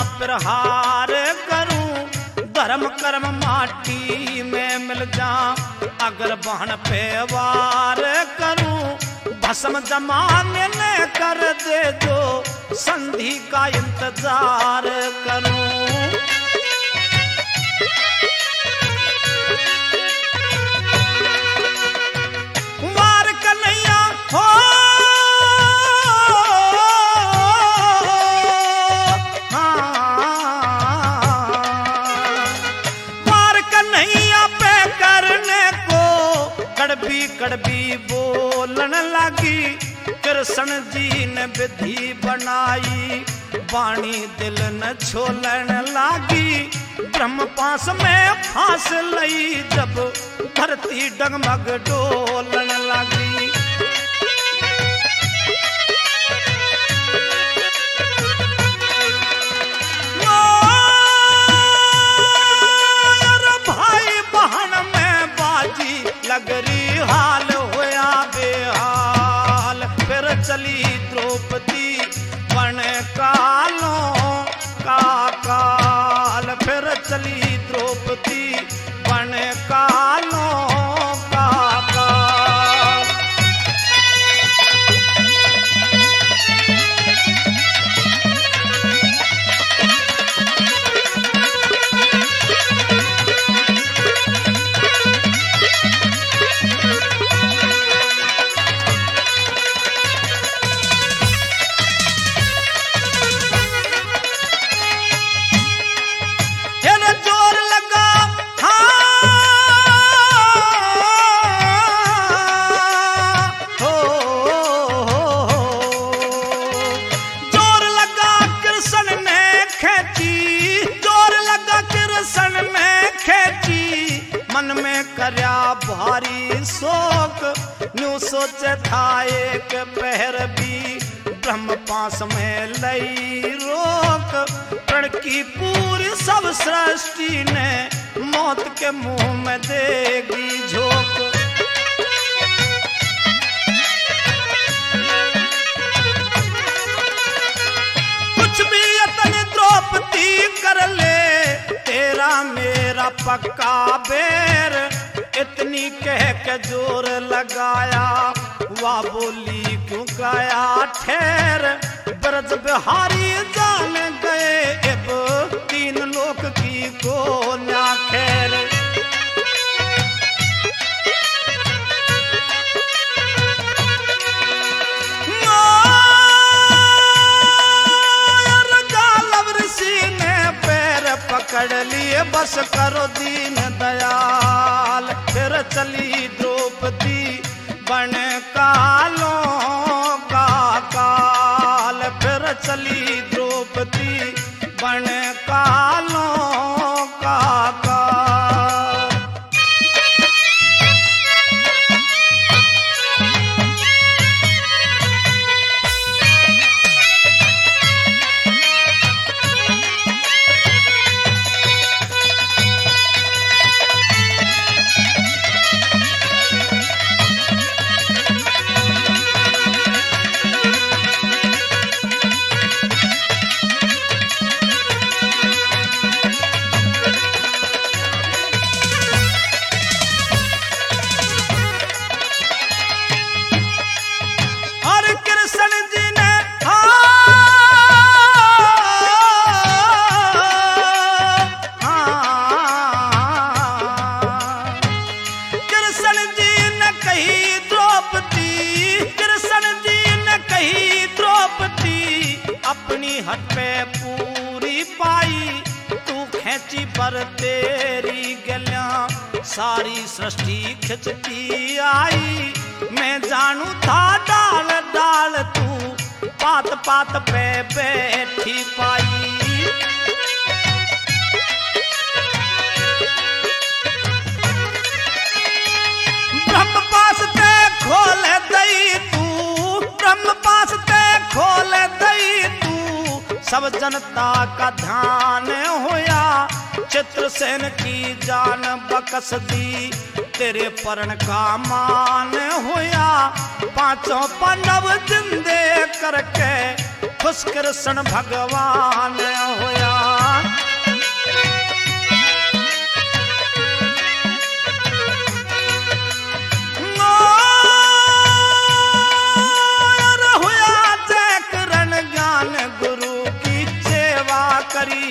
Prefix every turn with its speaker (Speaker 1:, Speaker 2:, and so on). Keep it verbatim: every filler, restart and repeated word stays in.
Speaker 1: प्रहार करूं, धर्म कर्म माटी में मिल जा। अगर बहन पे वार करूं, भस्म जमाने ने कर दे जो, संधि का इंतजार करूं। वार कन्हैया हो कड़बी कड़बी बोलन लगी, कृष्ण जी ने विधि बनाई, वाणी दिल न छोलन लागी। ब्रह्म पास में फांस लई, जब धरती डगमग डोलन लगी। भाई बहन में बाजी लगरी, हाल होया बेहाल। फिर चली द्रौपदी बन कालों का काल, फिर चली द्रौपदी बन कालों का काल। भारी शोक न्यू सोचे था एक पहर भी, ब्रह्म पास में लई रोक। प्रण की पूरी सब सृष्टि ने, मौत के मुंह में देगी झोंक। कुछ भी यतन द्रौपदी कर ले, तेरा मेरा पक्का बेर। इतनी कह के जोर लगाया, वाह बोली क्यों गाया ठहर। ब्रज बिहारी जान गए, अब तीन लोक की को न्या खैर। पकड़ लिए बस करो दीन दयाल, फिर चली द्रौपदी बन कालों का काल। फिर चली द्रौपदी बन कालों का काल। हट पे पूरी पाई, तू खेची पर तेरी गलियां सारी सृष्टि खिंचती आई। मैं जानू था डाल डाल तू पात पात पे बैठी पाई। ब्रह्म पास ते खोल दई तू, ब्रह्म पास ते खोल दई तू। सब जनता का ध्यान होया, चित्रसेन की जान बकस दी। तेरे परण का मान होया, पांचों पांडव जिंदे करके खुश कृष्ण भगवान होया।